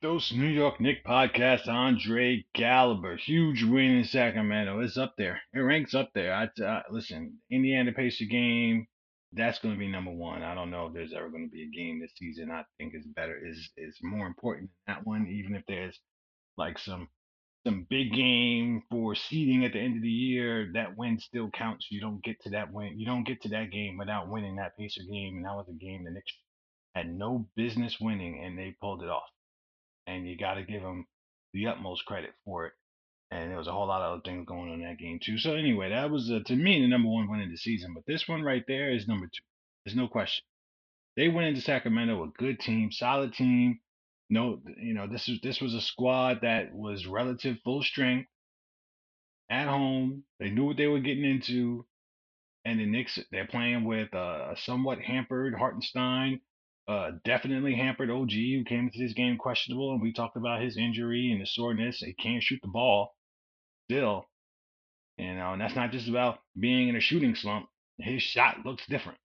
Dose New York Knicks podcast, Andre Gallagher. Huge win in Sacramento. It's up there. It ranks up there. Listen, Indiana Pacer game, that's going to be number one. I don't know if there's ever going to be a game this season I think is better, is more important than that one, even if there's like some big game for seeding at the end of the year. That win still counts. You don't get to that win. You don't get to that game without winning that Pacer game, and that was a game the Knicks had no business winning, and they pulled it off, and you got to give them the utmost credit for it. And there was a whole lot of other things going on in that game too. So anyway, that was to me the number one win of the season. But this one right there is number two. There's no question. They went into Sacramento, a good team, solid team. No, this was a squad that was relative full strength at home. They knew what they were getting into, and the Knicks, they're playing with a somewhat hampered Hartenstein, definitely hampered OG, who came into this game questionable, and we talked about his injury and the soreness. He can't shoot the ball still, and that's not just about being in a shooting slump. His shot looks different.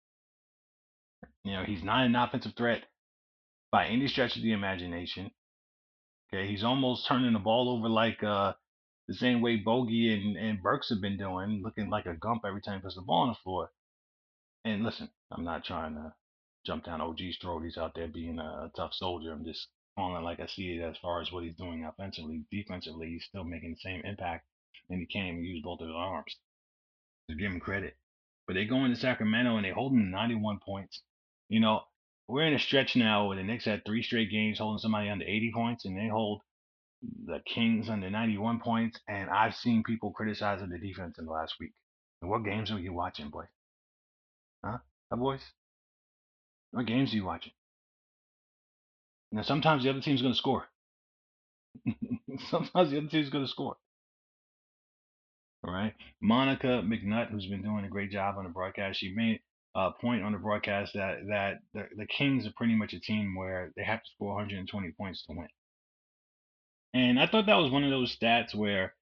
He's not an offensive threat by any stretch of the imagination. Okay, he's almost turning the ball over like the same way Bogey and Burks have been doing, looking like a gump every time he puts the ball on the floor. And listen, I'm not trying to jump down OG's throat. He's out there being a tough soldier. I'm just calling it like I see it as far as what he's doing offensively. Defensively, he's still making the same impact, and he can't even use both of his arms. To give him credit. But they go into Sacramento and they hold him 91 points. You know, we're in a stretch now where the Knicks had three straight games holding somebody under 80 points, and they hold the Kings under 91 points. And I've seen people criticizing the defense in the last week. And what games are you watching, boy? Huh? Boys? What games are you watching? Now, sometimes the other team's going to score. Sometimes the other team's going to score. All right. Monica McNutt, who's been doing a great job on the broadcast, she made a point on the broadcast that the Kings are pretty much a team where they have to score 120 points to win. And I thought that was one of those stats where,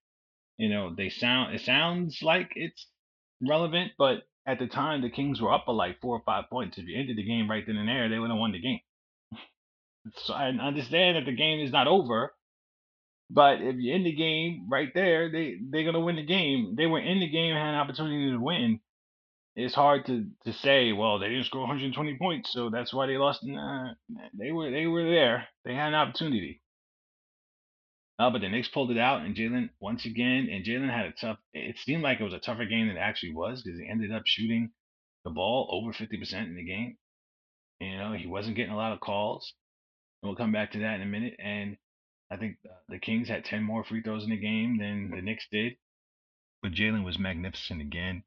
it sounds like it's relevant, but at the time the Kings were up by like 4 or 5 points. If you ended the game right then and there, they would have won the game. So I understand that the game is not over, but if you end the game right there, they're gonna win the game. They were in the game and had an opportunity to win. It's hard to say, well, they didn't score 120 points, so that's why they lost. Nah, they were there. They had an opportunity. But the Knicks pulled it out, and Jalen once again, and Jalen had a tough. It seemed like it was a tougher game than it actually was because he ended up shooting the ball over 50% in the game. He wasn't getting a lot of calls. And we'll come back to that in a minute. And I think the Kings had 10 more free throws in the game than the Knicks did. But Jalen was magnificent again.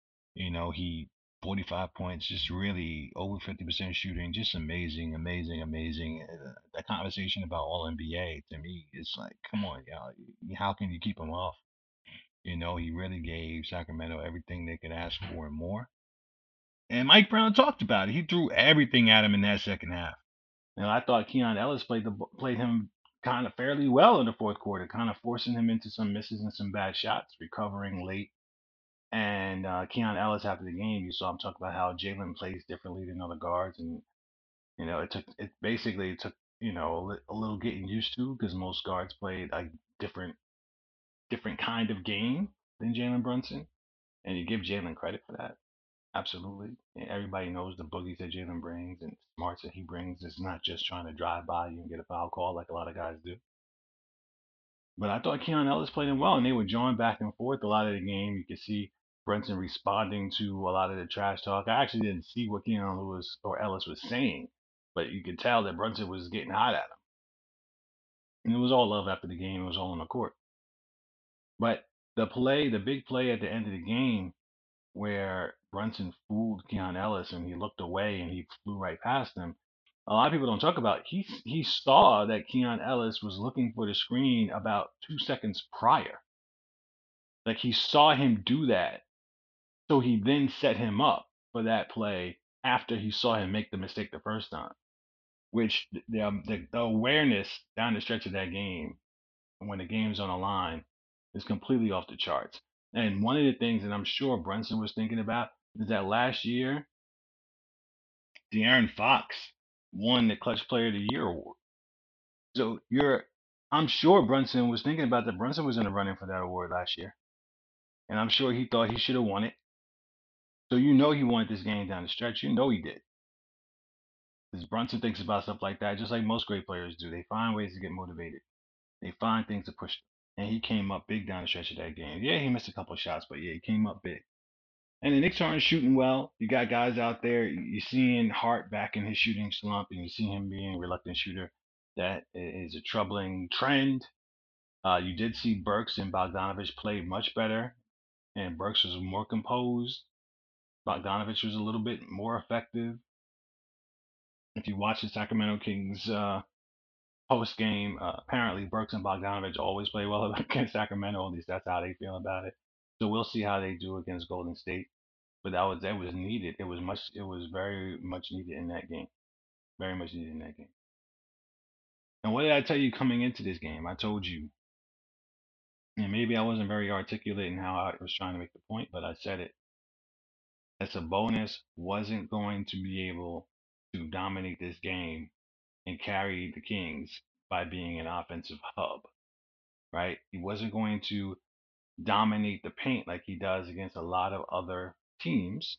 He 45 points, just really over 50% shooting, just amazing, amazing, amazing. That conversation about All NBA to me is like, come on, y'all, how can you keep him off? He really gave Sacramento everything they could ask for and more. And Mike Brown talked about it. He threw everything at him in that second half. I thought Keon Ellis played him kind of fairly well in the fourth quarter, kind of forcing him into some misses and some bad shots, recovering late. And Keon Ellis after the game, you saw him talk about how Jalen plays differently than other guards, and it took a little getting used to because most guards played like different kind of game than Jalen Brunson, and you give Jalen credit for that. Absolutely. And everybody knows the boogies that Jalen brings and smarts that he brings. It's not just trying to drive by you and get a foul call like a lot of guys do. But I thought Keon Ellis played him well, and they were joined back and forth a lot of the game. You could see Brunson responding to a lot of the trash talk. I actually didn't see what Keon Lewis or Ellis was saying, but you could tell that Brunson was getting hot at him. And it was all love after the game. It was all on the court. But the big play at the end of the game where Brunson fooled Keon Ellis and he looked away and he flew right past him. A lot of people don't talk about it. He saw that Keon Ellis was looking for the screen about 2 seconds prior. Like he saw him do that. So he then set him up for that play after he saw him make the mistake the first time. Which the awareness down the stretch of that game, when the game's on the line, is completely off the charts. And one of the things that I'm sure Brunson was thinking about is that last year, De'Aaron Fox won the Clutch Player of the Year award. So I'm sure Brunson was thinking about that. Brunson was in the running for that award last year, and I'm sure he thought he should have won it. So he wanted this game down the stretch. He did. Because Brunson thinks about stuff like that, just like most great players do. They find ways to get motivated. They find things to push them. And he came up big down the stretch of that game. Yeah, he missed a couple of shots, but yeah, he came up big. And the Knicks aren't shooting well. You got guys out there. You're seeing Hart back in his shooting slump, and you see him being a reluctant shooter. That is a troubling trend. You did see Burks and Bogdanovich play much better, and Burks was more composed. Bogdanovich was a little bit more effective. If you watch the Sacramento Kings post game, apparently Burks and Bogdanovich always play well against Sacramento. At least that's how they feel about it. So we'll see how they do against Golden State. But that was needed. It was very much needed in that game. Very much needed in that game. And what did I tell you coming into this game? I told you, and maybe I wasn't very articulate in how I was trying to make the point, but I said it. That Sabonis wasn't going to be able to dominate this game and carry the Kings by being an offensive hub, right? He wasn't going to dominate the paint like he does against a lot of other teams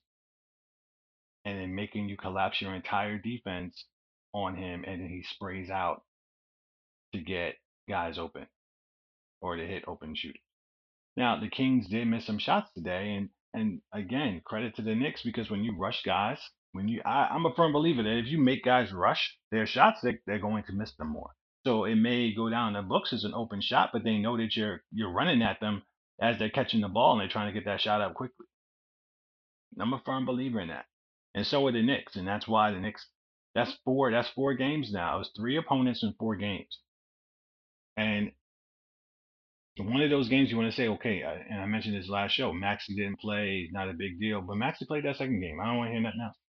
and then making you collapse your entire defense on him and then he sprays out to get guys open or to hit open shooters. Now the Kings did miss some shots today and again credit to the Knicks because when you rush guys, I'm a firm believer that if you make guys rush their shots, they're going to miss them more. So it may go down the books as an open shot, but they know that you're running at them as they're catching the ball and they're trying to get that shot up quickly. I'm a firm believer in that. And so are the Knicks. And that's why the Knicks that's four games now. It's three opponents in 4 games. And one of those games you want to say, okay, and I mentioned this last show, Maxi didn't play, not a big deal, but Maxi played that second game. I don't want to hear nothing else.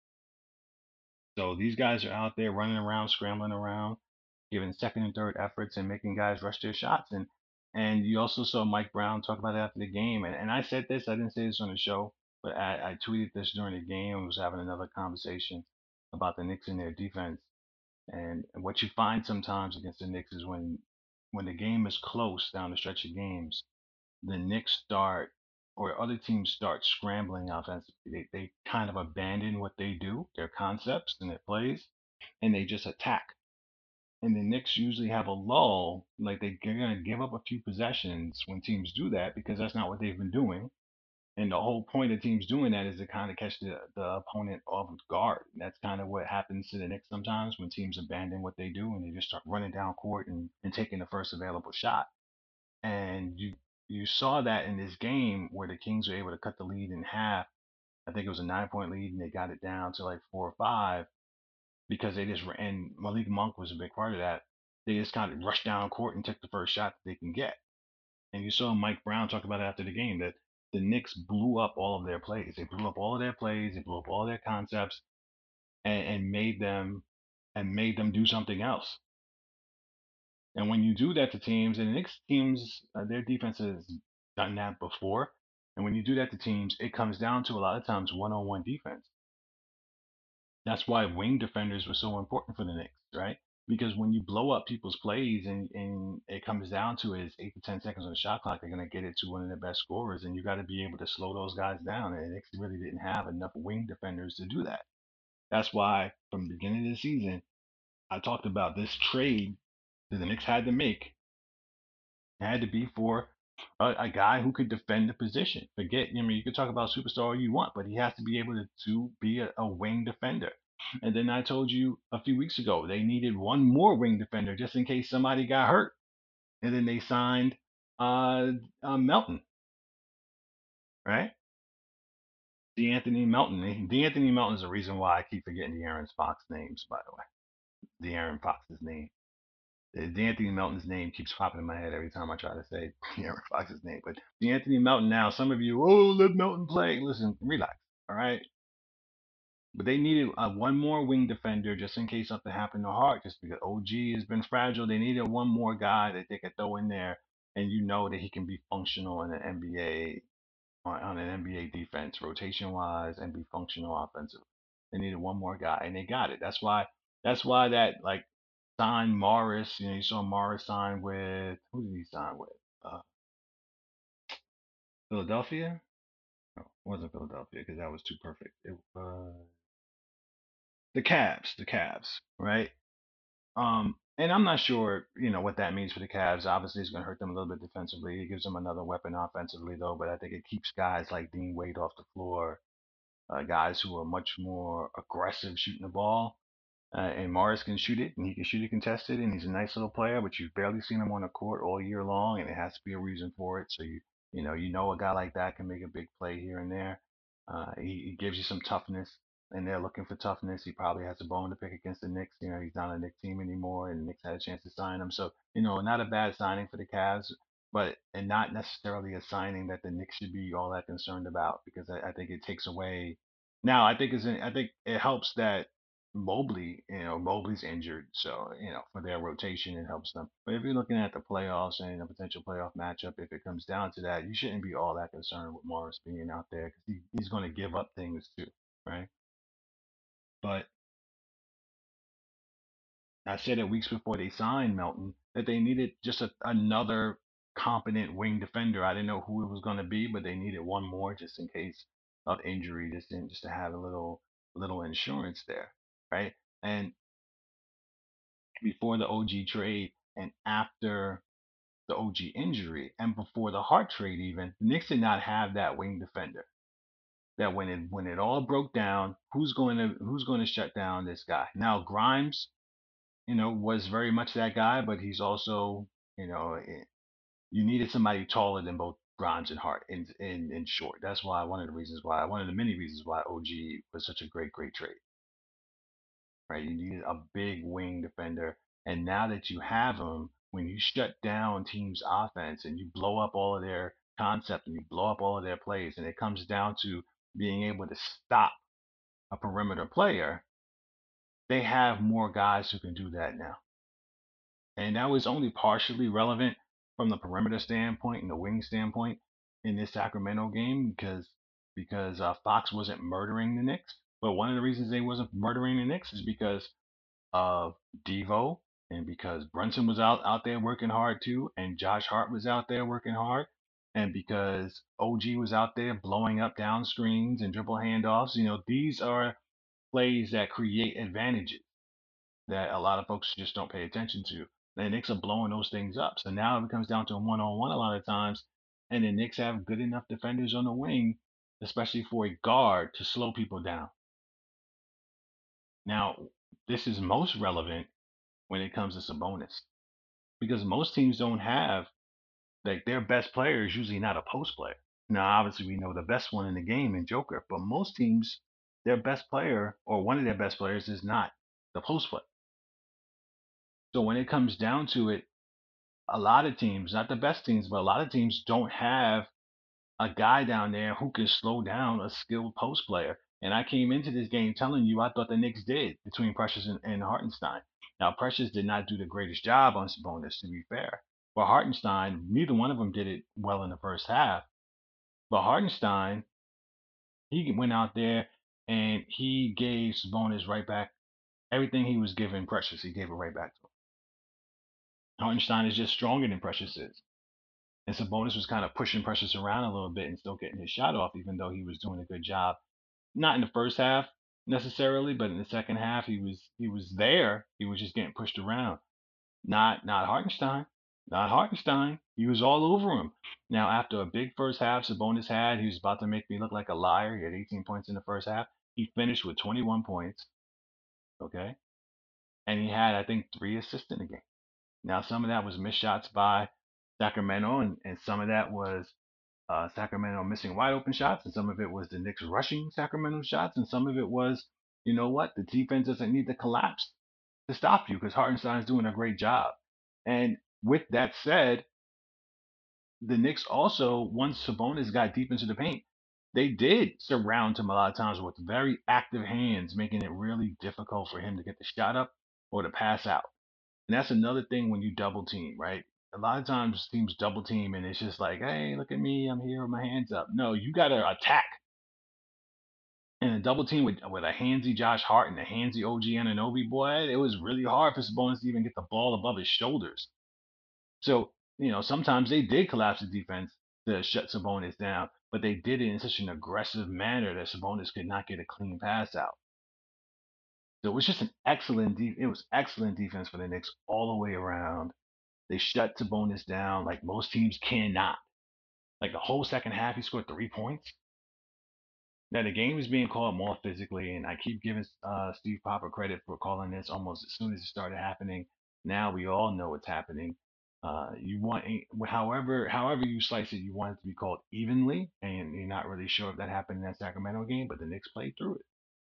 So these guys are out there running around, scrambling around, giving second and third efforts and making guys rush their shots. And you also saw Mike Brown talk about it after the game. And I said this, I didn't say this on the show, but I tweeted this during the game. I was having another conversation about the Knicks and their defense. And what you find sometimes against the Knicks is when the game is close down the stretch of games, the Knicks start or other teams start scrambling offensively. They kind of abandon what they do, their concepts and their plays, and they just attack. And the Knicks usually have a lull, like they're going to give up a few possessions when teams do that because that's not what they've been doing. And the whole point of teams doing that is to kind of catch the opponent off guard. And that's kind of what happens to the Knicks sometimes when teams abandon what they do and they just start running down court and taking the first available shot. And you saw that in this game where the Kings were able to cut the lead in half. I think it was a 9 point lead, and they got it down to like 4 or 5 because they just and Malik Monk was a big part of that. They just kind of rushed down court and took the first shot that they can get. And you saw Mike Brown talk about it after the game that the Knicks blew up all of their plays. They blew up all of their plays. They blew up all their concepts and made them do something else. And when you do that to teams, and the Knicks teams, their defense has done that before. And when you do that to teams, it comes down to a lot of times one-on-one defense. That's why wing defenders were so important for the Knicks, right? Because when you blow up people's plays and it comes down to it is 8 to 10 seconds on the shot clock, they're going to get it to one of their best scorers, and you got to be able to slow those guys down. And the Knicks really didn't have enough wing defenders to do that. That's why from the beginning of the season, I talked about this trade that the Knicks had to make had to be for a guy who could defend the position. You could talk about superstar all you want, but he has to be able to be a wing defender. And then I told you a few weeks ago they needed one more wing defender just in case somebody got hurt. And then they signed Melton, right? D'Anthony Melton. D'Anthony Melton is the reason why I keep forgetting De'Aaron Fox names, by the way. De'Aaron Fox's name. D'Anthony Melton's name keeps popping in my head every time I try to say De'Aaron Fox's name. But D'Anthony Melton now, some of you, let Melton play. Listen, relax, all right? But they needed one more wing defender just in case something happened to Hart, just because OG has been fragile. They needed one more guy that they could throw in there, and you know that he can be functional in the NBA on an NBA defense, rotation wise, and be functional offensive. They needed one more guy, and they got it. That's why that like sign Morris. You saw Morris sign with, who did he sign with? Uh, Philadelphia? No, it wasn't Philadelphia because that was too perfect. It was the Cavs. The Cavs, right? And I'm not sure, what that means for the Cavs. Obviously, it's going to hurt them a little bit defensively. It gives them another weapon offensively, though. But I think it keeps guys like Dean Wade off the floor, guys who are much more aggressive shooting the ball. And Morris can shoot it, and he can shoot it contested, and he's a nice little player. But you've barely seen him on the court all year long, and it has to be a reason for it. So a guy like that can make a big play here and there. He gives you some toughness, and they're looking for toughness. He probably has a bone to pick against the Knicks. He's not on the Knicks team anymore, and the Knicks had a chance to sign him. So not a bad signing for the Cavs, but and not necessarily a signing that the Knicks should be all that concerned about because I think it takes away. Now I think it helps that Mobley's injured, so for their rotation it helps them. But if you're looking at the playoffs and a potential playoff matchup, if it comes down to that, you shouldn't be all that concerned with Morris being out there because he's going to give up things too, right? But I said it weeks before they signed Melton that they needed just another competent wing defender. I didn't know who it was going to be, but they needed one more just in case of injury, just to have a little insurance there, right? And before the OG trade and after the OG injury and before the Hart trade even, the Knicks did not have that wing defender. That when it all broke down, who's going to shut down this guy? Now Grimes, was very much that guy, but he's also, you needed somebody taller than both Grimes and Hart in short. That's why one of the many reasons why OG was such a great trade, right? You needed a big wing defender. And now that you have him, when you shut down teams' offense and you blow up all of their concepts and you blow up all of their plays, and it comes down to being able to stop a perimeter player, they have more guys who can do that now. And that was only partially relevant from the perimeter standpoint and the wing standpoint in this Sacramento game because Fox wasn't murdering the Knicks. But one of the reasons they wasn't murdering the Knicks is because of Devo, and because Brunson was out there working hard too, and Josh Hart was out there working hard, and because OG was out there blowing up down screens and dribble handoffs. These are plays that create advantages that a lot of folks just don't pay attention to. The Knicks are blowing those things up. So now it comes down to a one-on-one a lot of times, and the Knicks have good enough defenders on the wing, especially for a guard, to slow people down. Now, this is most relevant when it comes to Sabonis because most teams don't have, like, their best player is usually not a post player. Now, obviously, we know the best one in the game in Joker, but most teams, their best player or one of their best players is not the post player. So when it comes down to it, a lot of teams, not the best teams, but a lot of teams don't have a guy down there who can slow down a skilled post player. And I came into this game telling you I thought the Knicks did between Precious and Hartenstein. Now, Precious did not do the greatest job on Sabonis, to be fair. But Hartenstein, neither one of them did it well in the first half. But Hartenstein, he went out there and he gave Sabonis right back everything he was giving Precious. He gave it right back to him. Hartenstein is just stronger than Precious is. And Sabonis was kind of pushing Precious around a little bit and still getting his shot off, even though he was doing a good job. Not in the first half necessarily, but in the second half he was there. He was just getting pushed around. Not Hartenstein. Not Hartenstein. He was all over him. Now after a big first half Sabonis had, he was about to make me look like a liar. He had 18 points in the first half. He finished with 21 points. Okay. And he had, I think, 3 assists in the game. Now some of that was missed shots by Sacramento, and some of that was Sacramento missing wide open shots, and some of it was the Knicks rushing Sacramento shots, and some of it was, the defense doesn't need to collapse to stop you because Hartenstein's doing a great job. And with that said, the Knicks also, once Sabonis got deep into the paint, they did surround him a lot of times with very active hands, making it really difficult for him to get the shot up or to pass out. And that's another thing when you double team, right? A lot of times teams double team and it's just like, hey, look at me, I'm here with my hands up. No, you got to attack. And a double team with a handsy Josh Hart and a handsy OG Anunoby, boy, it was really hard for Sabonis to even get the ball above his shoulders. So, sometimes they did collapse the defense to shut Sabonis down, but they did it in such an aggressive manner that Sabonis could not get a clean pass out. So it was just it was excellent defense for the Knicks all the way around. They shut Sabonis down like most teams cannot. Like the whole second half, he scored 3 points. Now the game is being called more physically, and I keep giving Steve Popper credit for calling this almost as soon as it started happening. Now we all know it's happening. You want, however you slice it, you want it to be called evenly, and you're not really sure if that happened in that Sacramento game, but the Knicks played through it.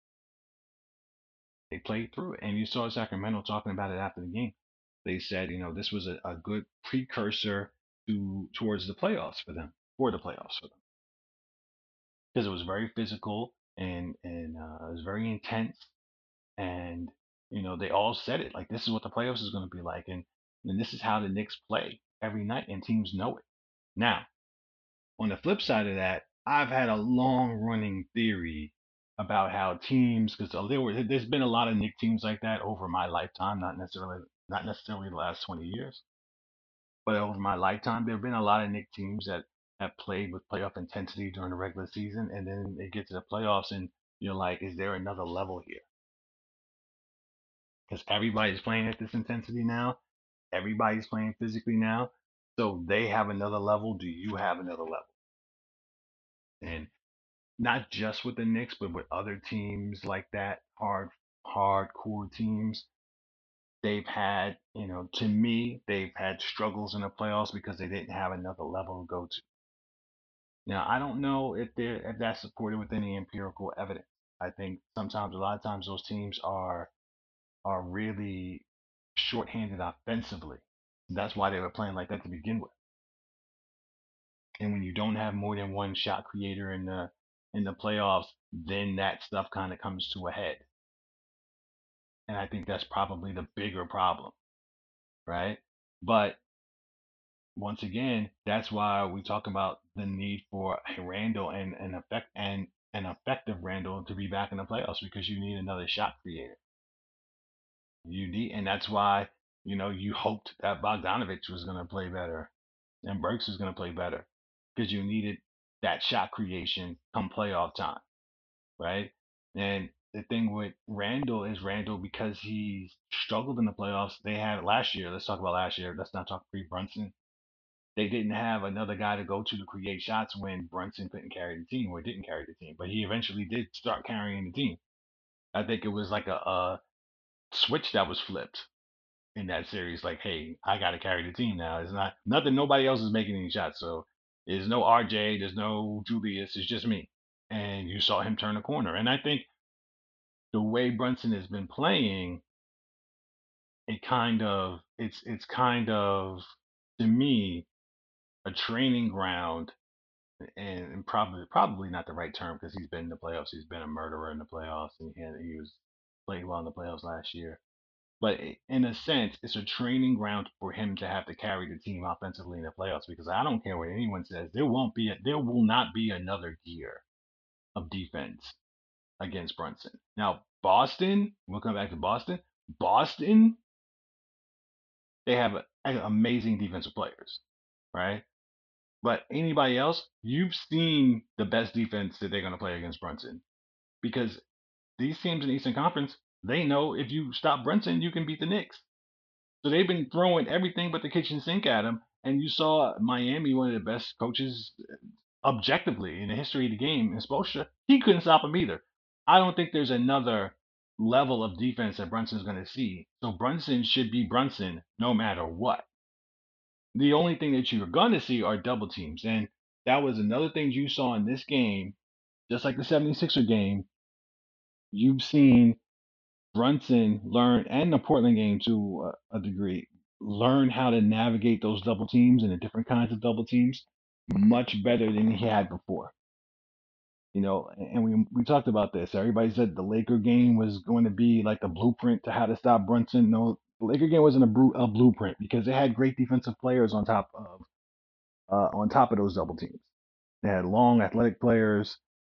They played through it, and you saw Sacramento talking about it after the game. They said, this was a good precursor towards the playoffs for the playoffs for them, because it was very physical and it was very intense, and they all said it like this is what the playoffs is going to be like, and this is how the Knicks play every night, and teams know it. Now, on the flip side of that, I've had a long running theory about how teams, because there's been a lot of Knicks teams like that over my lifetime, not necessarily the last 20 years, but over my lifetime, there have been a lot of Knicks teams that have played with playoff intensity during the regular season, and then they get to the playoffs, and you're like, is there another level here? Because everybody's playing at this intensity now. Everybody's playing physically now. So they have another level. Do you have another level? And not just with the Knicks, but with other teams like that, hardcore teams. They've had, to me, they've had struggles in the playoffs because they didn't have another level to go to. Now, I don't know if that's supported with any empirical evidence. I think a lot of times, those teams are really shorthanded offensively. That's why they were playing like that to begin with. And when you don't have more than one shot creator in the playoffs, then that stuff kind of comes to a head. And I think that's probably the bigger problem, right? But once again, that's why we talk about the need for a Randle and an effective Randle to be back in the playoffs, because you need another shot creator. And that's why you hoped that Bogdanovich was going to play better and Burks was going to play better, because you needed that shot creation come playoff time, right? And the thing with Randle is Randle, because he's struggled in the playoffs. They had last year. Let's talk about last year. Let's not talk pre Brunson. They didn't have another guy to go to create shots when Brunson couldn't carry the team or didn't carry the team. But he eventually did start carrying the team. I think it was like a switch that was flipped in that series. Like, hey, I got to carry the team now. It's not nothing. Nobody else is making any shots, so there's no RJ, there's no Julius. It's just me. And you saw him turn a corner. And I think the way Brunson has been playing, it's kind of, to me, a training ground, and probably not the right term, because he's been in the playoffs. He's been a murderer in the playoffs, and he was playing well in the playoffs last year. But in a sense, it's a training ground for him to have to carry the team offensively in the playoffs, because I don't care what anyone says, there will not be another gear of defense against Brunson. Now, Boston, we'll come back to Boston. Boston, they have amazing defensive players, right? But anybody else, you've seen the best defense that they're going to play against Brunson, because these teams in the Eastern Conference, they know if you stop Brunson, you can beat the Knicks. So they've been throwing everything but the kitchen sink at him. And you saw Miami, one of the best coaches objectively in the history of the game, in Spoelstra, he couldn't stop him either. I don't think there's another level of defense that Brunson's going to see. So Brunson should be Brunson no matter what. The only thing that you're going to see are double teams. And that was another thing you saw in this game, just like the 76er game. You've seen Brunson learn, and the Portland game to a degree, learn how to navigate those double teams and the different kinds of double teams much better than he had before. And we talked about this. Everybody said the Laker game was going to be like the blueprint to how to stop Brunson. No, the Laker game wasn't a blueprint, because they had great defensive players on top of those double teams. They had long, athletic players.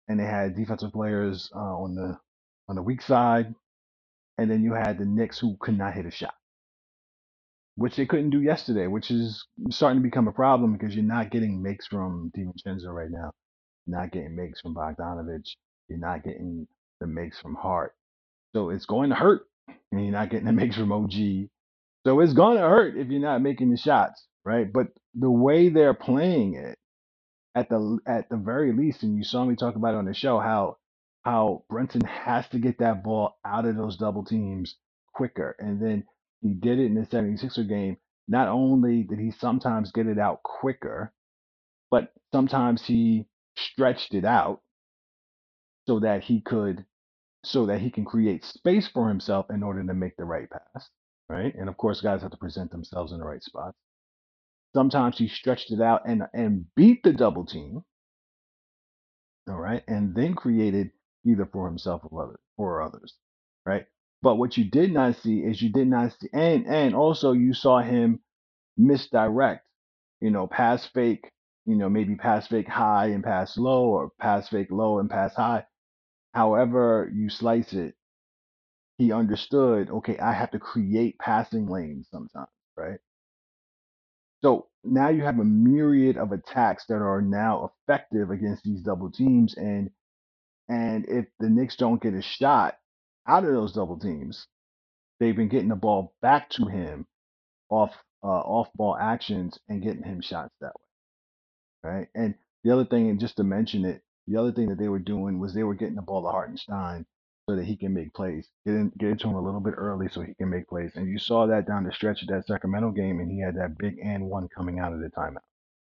and they had defensive players on the weak side, and then you had the Knicks who could not hit a shot, which they couldn't do yesterday, which is starting to become a problem because you're not getting makes from DiVincenzo right now. You're not getting makes from Bogdanovich. You're not getting the makes from Hart. So it's going to hurt, and you're not getting the makes from OG. So it's going to hurt if you're not making the shots, right? But the way they're playing it, at the very least, and you saw me talk about it on the show, how Brunson has to get that ball out of those double teams quicker. And then he did it in the 76er game. Not only did he sometimes get it out quicker, but sometimes he stretched it out so that he could so that he can create space for himself in order to make the right pass, right? And of course, guys have to present themselves in the right spots. Sometimes he stretched it out and beat the double team, all right, and then created either for himself or others, right? But what you did not see is you did not see, and also you saw him misdirect, pass fake, maybe pass fake high and pass low, or pass fake low and pass high. However you slice it, he understood, okay, I have to create passing lanes sometimes, right? So now you have a myriad of attacks that are now effective against these double teams, and if the Knicks don't get a shot out of those double teams, they've been getting the ball back to him off off ball actions and getting him shots that way, right? And the other thing, and just to mention it, the other thing that they were doing was they were getting the ball to Hartenstein so that he can make plays. Get it to him a little bit early so he can make plays. And you saw that down the stretch of that Sacramento game, and he had that big and one coming out of the timeout.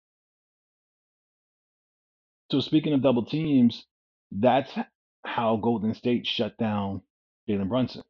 So speaking of double teams, that's how Golden State shut down Jalen Brunson.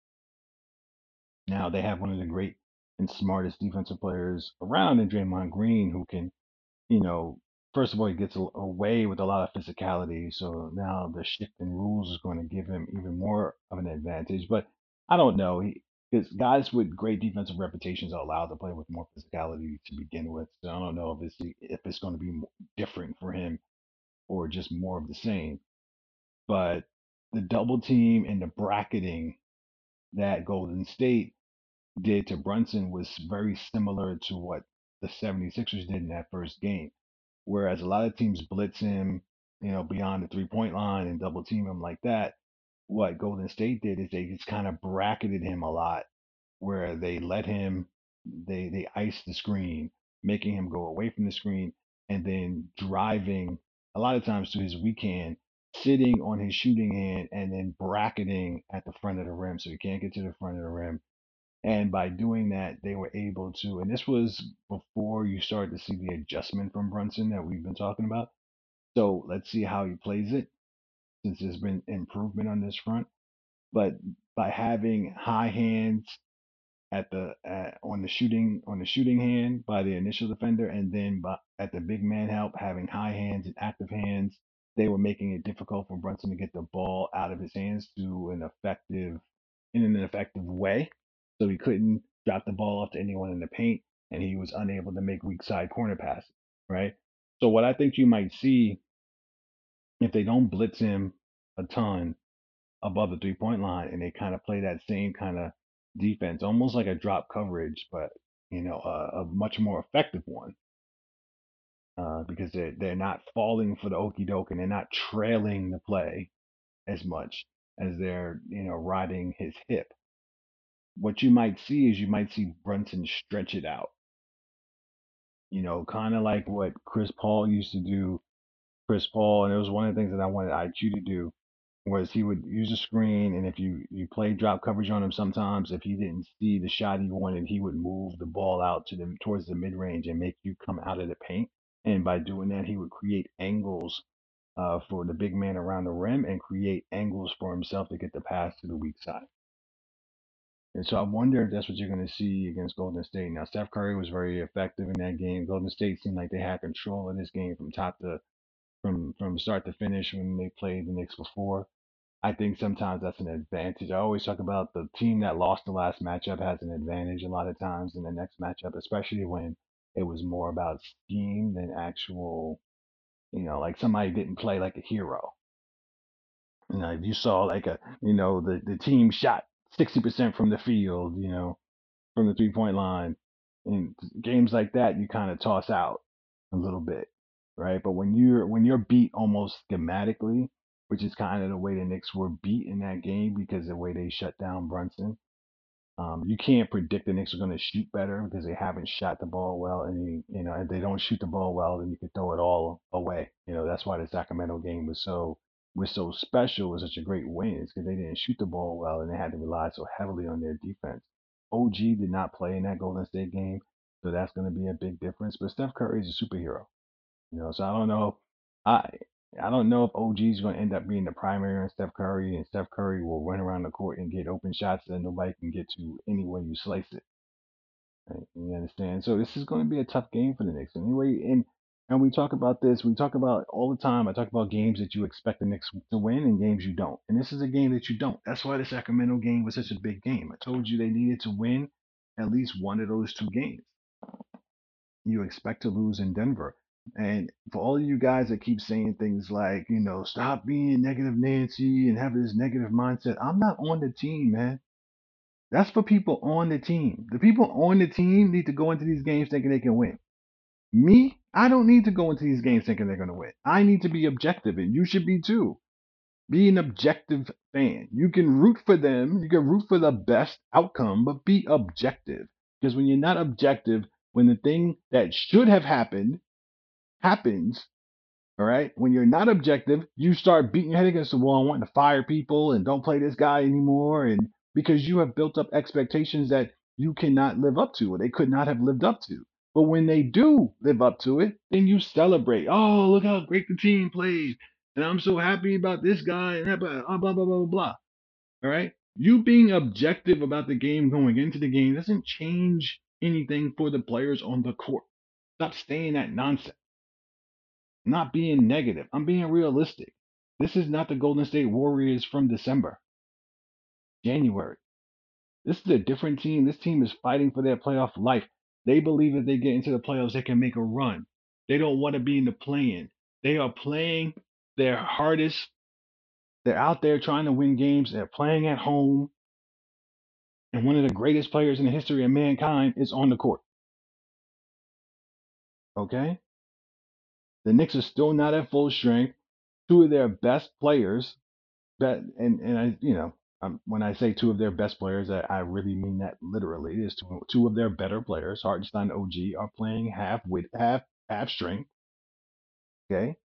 Now they have one of the great and smartest defensive players around in Draymond Green, who can, you know, first of all, he gets away with a lot of physicality. So now the shift in rules is going to give him even more of an advantage. But I don't know. Because guys with great defensive reputations are allowed to play with more physicality to begin with. So I don't know if it's going to be different for him or just more of the same. But the double team and the bracketing that Golden State did to Brunson was very similar to what the 76ers did in that first game. Whereas a lot of teams blitz him, beyond the 3 point line and double team him like that. What Golden State did is they just kind of bracketed him a lot, where they let him, they iced the screen, making him go away from the screen, and then driving a lot of times to his weak hand, sitting on his shooting hand, and then bracketing at the front of the rim, so he can't get to the front of the rim. And by doing that, they were able to, and this was before you started to see the adjustment from Brunson that we've been talking about. So let's see how he plays it, since there's been improvement on this front. But by having high hands on the shooting hand by the initial defender, and then at the big man help having high hands and active hands, they were making it difficult for Brunson to get the ball out of his hands in an effective way. So he couldn't drop the ball off to anyone in the paint, and he was unable to make weak side corner passes. Right. So what I think you might see, if they don't blitz him a ton above the 3 point line, and they kind of play that same kind of defense, almost like a drop coverage, but a much more effective one, because they're not falling for the okey doke, and they're not trailing the play as much as they're riding his hip. What you might see is you might see Brunson stretch it out, kind of like what Chris Paul used to do. Chris Paul, and it was one of the things that I wanted IQ to do, was he would use a screen, and if you played drop coverage on him, sometimes if he didn't see the shot he wanted, he would move the ball out towards the mid range and make you come out of the paint. And by doing that, he would create angles for the big man around the rim, and create angles for himself to get the pass to the weak side. And so I wonder if that's what you're going to see against Golden State. Now, Steph Curry was very effective in that game. Golden State seemed like they had control of this game from start to finish when they played the Knicks before. I think sometimes that's an advantage. I always talk about the team that lost the last matchup has an advantage a lot of times in the next matchup, especially when it was more about scheme than actual, like somebody didn't play like a hero. If you saw like the team shot 60% from the field, from the 3 point line, in games like that, you kind of toss out a little bit, right? But when you're beat almost schematically, which is kind of the way the Knicks were beat in that game because of the way they shut down Brunson. You can't predict the Knicks are going to shoot better because they haven't shot the ball well, and if they don't shoot the ball well, then you can throw it all away. That's why the Sacramento game was so special, was such a great win, is because they didn't shoot the ball well and they had to rely so heavily on their defense. OG did not play in that Golden State game, so that's going to be a big difference. But Steph Curry is a superhero. So I don't know. I I don't know if OG is going to end up being the primary on Steph Curry, and Steph Curry will run around the court and get open shots that nobody can get to any way you slice it. Right? You understand? So this is going to be a tough game for the Knicks anyway. And we talk about this. We talk about all the time. I talk about games that you expect the Knicks to win and games you don't. And this is a game that you don't. That's why the Sacramento game was such a big game. I told you they needed to win at least one of those two games. You expect to lose in Denver. And for all of you guys that keep saying things like, stop being negative Nancy and have this negative mindset, I'm not on the team, man. That's for people on the team. The people on the team need to go into these games thinking they can win. Me, I don't need to go into these games thinking they're going to win. I need to be objective, and you should be too. Be an objective fan. You can root for them, you can root for the best outcome, but be objective. Because when you're not objective, when the thing that should have happened happens, all right, when you're not objective, you start beating your head against the wall and wanting to fire people and don't play this guy anymore. And because you have built up expectations that you cannot live up to or they could not have lived up to. But when they do live up to it, then you celebrate. Oh, look how great the team played. And I'm so happy about this guy and that, blah, blah, blah, blah, blah, blah. All right. You being objective about the game going into the game doesn't change anything for the players on the court. Stop saying that nonsense. I'm not being negative. I'm being realistic. This is not the Golden State Warriors from December, January. This is a different team. This team is fighting for their playoff life. They believe if they get into the playoffs, they can make a run. They don't want to be in the play-in. They are playing their hardest. They're out there trying to win games. They're playing at home. And one of the greatest players in the history of mankind is on the court. Okay? The Knicks are still not at full strength. Two of their best players and I when I say two of their best players, I really mean that literally. Is two of their better players, Hartenstein and OG, are playing half strength. Okay,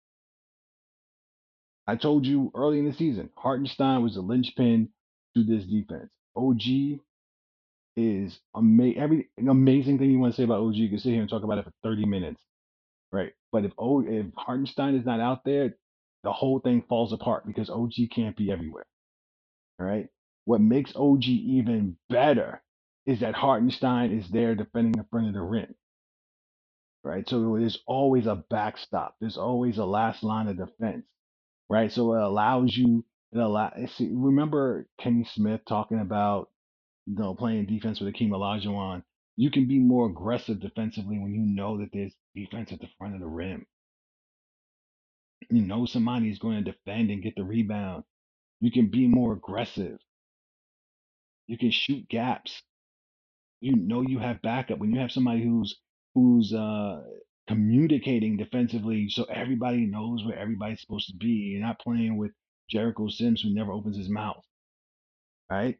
I told you early in the season, Hartenstein was the linchpin to this defense. OG is every amazing thing you want to say about OG. You can sit here and talk about it for 30 minutes, right? But if Hartenstein is not out there, the whole thing falls apart because OG can't be everywhere. All right. What makes OG even better is that Hartenstein is there defending the front of the rim. Right. So there's always a backstop. There's always a last line of defense. Right. So it allows you. See, remember Kenny Smith talking about playing defense with Akeem Olajuwon. You can be more aggressive defensively when you know that there's defense at the front of the rim. You know somebody's going to defend and get the rebound. You can be more aggressive. You can shoot gaps. You have backup when you have somebody who's communicating defensively so everybody knows where everybody's supposed to be. You're not playing with Jericho Sims who never opens his mouth, right?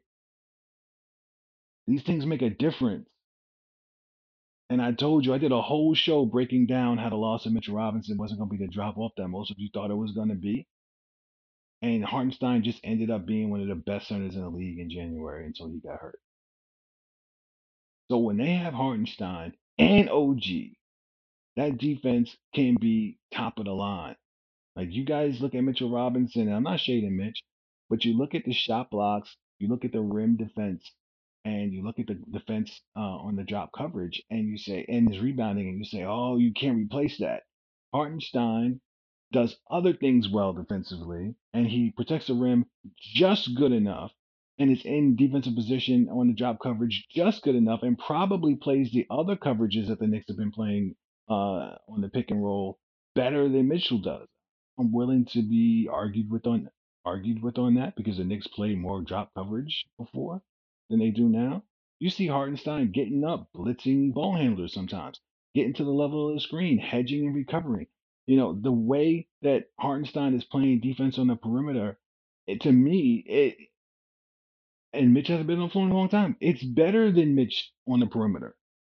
These things make a difference. And I told you, I did a whole show breaking down how the loss of Mitchell Robinson wasn't going to be the drop off that most of you thought it was going to be. And Hartenstein just ended up being one of the best centers in the league in January until he got hurt. So when they have Hartenstein and OG, that defense can be top of the line. Like you guys look at Mitchell Robinson, and I'm not shading Mitch, but you look at the shot blocks, you look at the rim defense, and you look at the defense on the drop coverage, and you say, and his rebounding, and you say, oh, you can't replace that. Hartenstein does other things well defensively, and he protects the rim just good enough, and is in defensive position on the drop coverage just good enough, and probably plays the other coverages that the Knicks have been playing on the pick and roll better than Mitchell does. I'm willing to be argued with on argued with on that because the Knicks played more drop coverage before than they do now. You see Hartenstein getting up, blitzing ball handlers sometimes, getting to the level of the screen, hedging and recovering. The way that Hartenstein is playing defense on the perimeter, to me, and Mitch hasn't been on the floor in a long time. It's better than Mitch on the perimeter,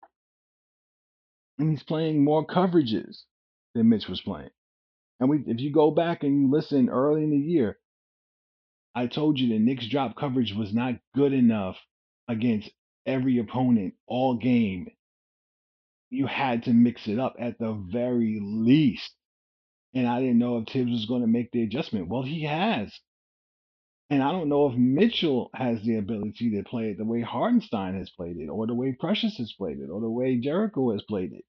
and he's playing more coverages than Mitch was playing. And if you go back and you listen early in the year, I told you the Knicks drop coverage was not good enough against every opponent all game. You had to mix it up at the very least. And I didn't know if Tibbs was going to make the adjustment. Well, he has. And I don't know if Mitchell has the ability to play it the way Hardenstein has played it, or the way Precious has played it, or the way Jericho has played it.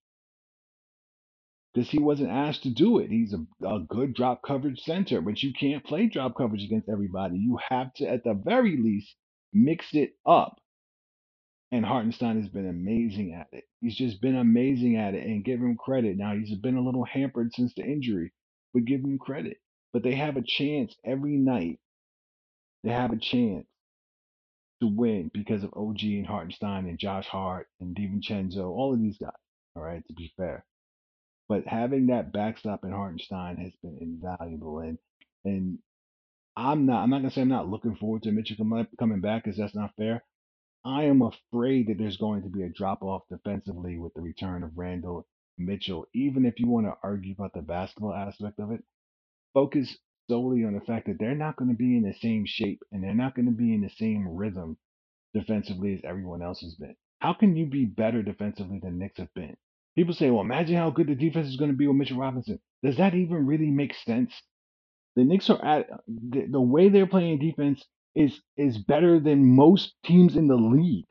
Because he wasn't asked to do it. He's a good drop coverage center, but you can't play drop coverage against everybody. You have to, at the very least, mix it up. And Hartenstein has been amazing at it. He's just been amazing at it, and give him credit. Now, he's been a little hampered since the injury, but give him credit. But they have a chance every night. They have a chance to win because of OG and Hartenstein and Josh Hart and DiVincenzo, all of these guys, all right, to be fair. But having that backstop in Hartenstein has been invaluable. And I'm not gonna say I'm not looking forward to Mitchell coming back because that's not fair. I am afraid that there's going to be a drop off defensively with the return of Randall Mitchell. Even if you want to argue about the basketball aspect of it, focus solely on the fact that they're not going to be in the same shape and they're not going to be in the same rhythm defensively as everyone else has been. How can you be better defensively than Knicks have been? People say, well, imagine how good the defense is going to be with Mitchell Robinson. Does that even really make sense? The Knicks are at the way they're playing defense is better than most teams in the league.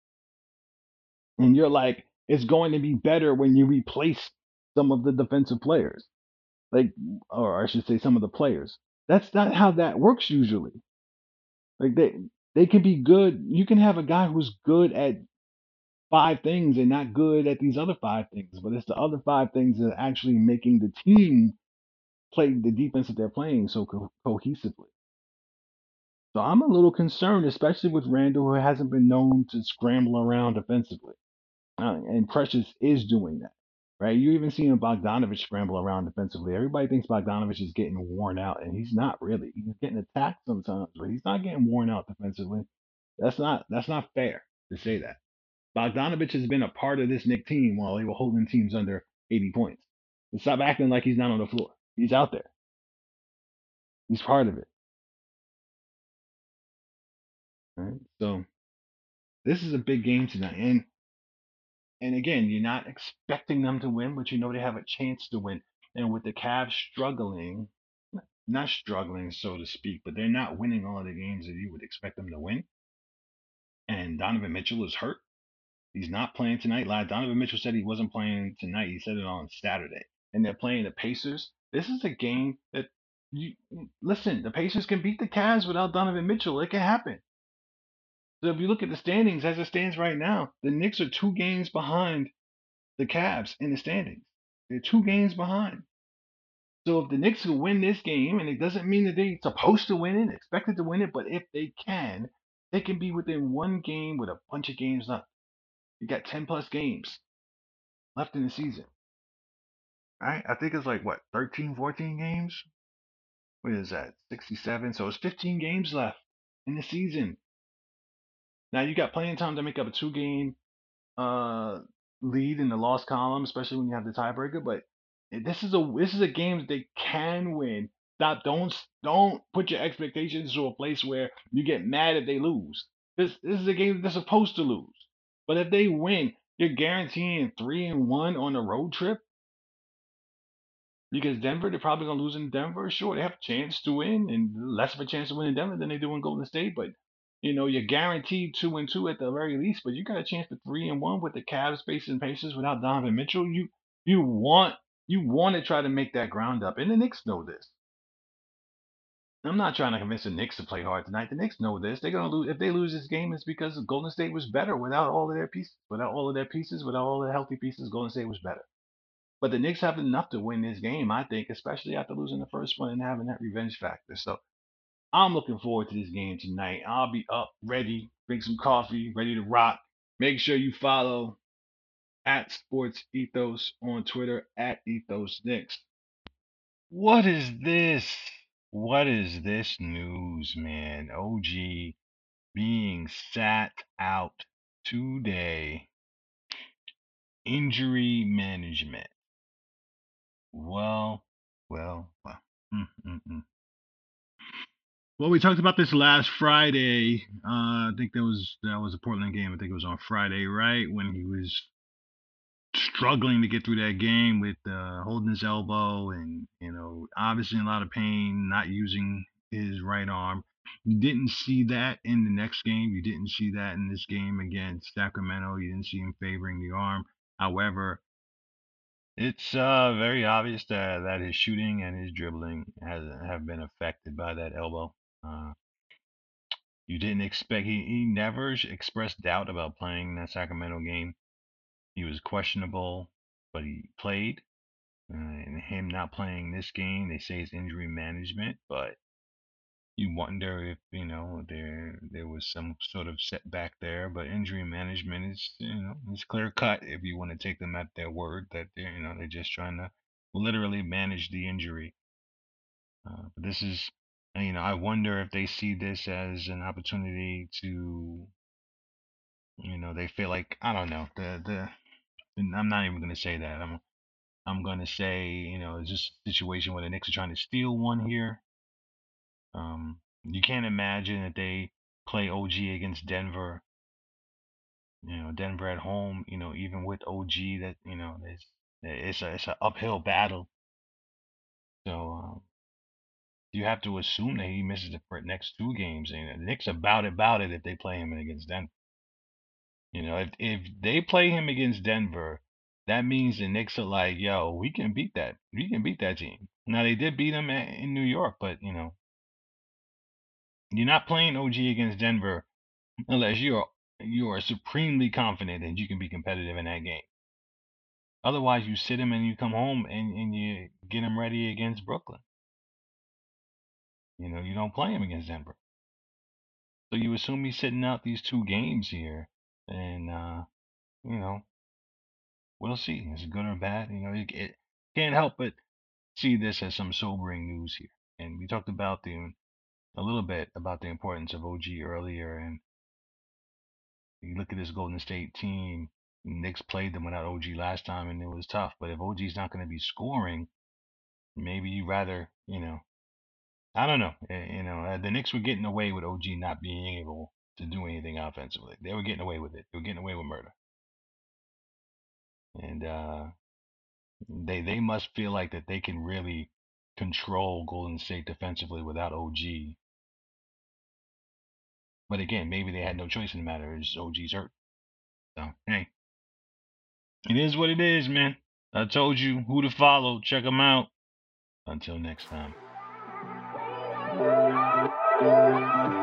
And you're like, it's going to be better when you replace some of the defensive players. Like, or I should say some of the players. That's not how that works usually. Like they can be good. You can have a guy who's good at five things and not good at these other five things, but it's the other five things that are actually making the team play the defense that they're playing so cohesively. So I'm a little concerned, especially with Randall, who hasn't been known to scramble around defensively. And Precious is doing that, right? You even seeing Bogdanovich scramble around defensively. Everybody thinks Bogdanovich is getting worn out, and he's not really. He's getting attacked sometimes, but he's not getting worn out defensively. That's not fair to say that. Bogdanovich has been a part of this Knick team while they were holding teams under 80 points. And stop acting like he's not on the floor. He's out there. He's part of it. Right? So this is a big game tonight, and again, you're not expecting them to win, but you know they have a chance to win. And with the Cavs struggling, not struggling so to speak, but they're not winning all of the games that you would expect them to win. And Donovan Mitchell is hurt. He's not playing tonight. Donovan Mitchell said he wasn't playing tonight. He said it on Saturday. And they're playing the Pacers. This is a game that you listen. The Pacers can beat the Cavs without Donovan Mitchell. It can happen. So if you look at the standings as it stands right now, the Knicks are 2 games behind the Cavs in the standings. They're 2 games behind. So if the Knicks can win this game, and it doesn't mean that they're supposed to win it, expected to win it, but if they can be within 1 game with a bunch of games left. You got 10 plus games left in the season. Right? I think it's like what, 13, 14 games? What is that? 67. So it's 15 games left in the season. Now you got plenty of time to make up a 2 game uh lead in the loss column, especially when you have the tiebreaker. But this is a game that they can win. Stop! Don't put your expectations to a place where you get mad if they lose. This is a game that they're supposed to lose. But if they win, you're guaranteeing 3-1 on a road trip. Because Denver, they're probably gonna lose in Denver. Sure, they have a chance to win, and less of a chance to win in Denver than they do in Golden State. But you're guaranteed 2-2 at the very least. But you got a chance for 3-1 with the Cavs facing Pacers without Donovan Mitchell. You want you want to try to make that ground up, and the Knicks know this. I'm not trying to convince the Knicks to play hard tonight. The Knicks know this. They're gonna lose. If they lose this game, it's because Golden State was better without all of their pieces. Without all of their pieces, without all the healthy pieces, Golden State was better. But the Knicks have enough to win this game, I think, especially after losing the first one and having that revenge factor. So I'm looking forward to this game tonight. I'll be up, ready, drink some coffee, ready to rock. Make sure you follow at Sports Ethos on Twitter, at Ethos Knicks. What is this? What is this news, man? OG being sat out today. Injury management. Well. Mm, mm, mm. Well, we talked about this last Friday. I think that was a Portland game. I think it was on Friday, right, when he was struggling to get through that game with holding his elbow and obviously in a lot of pain, not using his right arm. You didn't see that in the next game. You didn't see that in this game against Sacramento. You didn't see him favoring the arm. However, it's very obvious that his shooting and his dribbling have been affected by that elbow. Uh, you didn't expect he never expressed doubt about playing that Sacramento game. He was questionable, but he played. And him not playing this game, they say it's injury management, but you wonder if there was some sort of setback there. But injury management is it's clear cut if you want to take them at their word that they're just trying to literally manage the injury. But this is I wonder if they see this as an opportunity to they feel like I don't know the I'm not even gonna say that I'm gonna say it's just a situation where the Knicks are trying to steal one here. You can't imagine that they play OG against Denver. Denver at home. Even with OG, that it's an uphill battle. So you have to assume that he misses the next two games. And the Knicks about it if they play him against Denver. If they play him against Denver, that means the Knicks are like, yo, we can beat that. We can beat that team. Now they did beat them in New York, but you're not playing OG against Denver unless you are supremely confident that you can be competitive in that game. Otherwise, you sit him and you come home and you get him ready against Brooklyn. You don't play him against Denver. So you assume he's sitting out these two games here, and we'll see. Is it good or bad? It can't help but see this as some sobering news here. And we talked about a little bit about the importance of OG earlier, and you look at this Golden State team. Knicks played them without OG last time, and it was tough. But if OG's not going to be scoring, maybe you rather, I don't know. The Knicks were getting away with OG not being able to do anything offensively. They were getting away with it. They were getting away with murder, and they must feel like that they can really control Golden State defensively without OG. But again, maybe they had no choice in the matter. It's OG's hurt. So hey, it is what it is, man. I told you who to follow. Check them out. Until next time.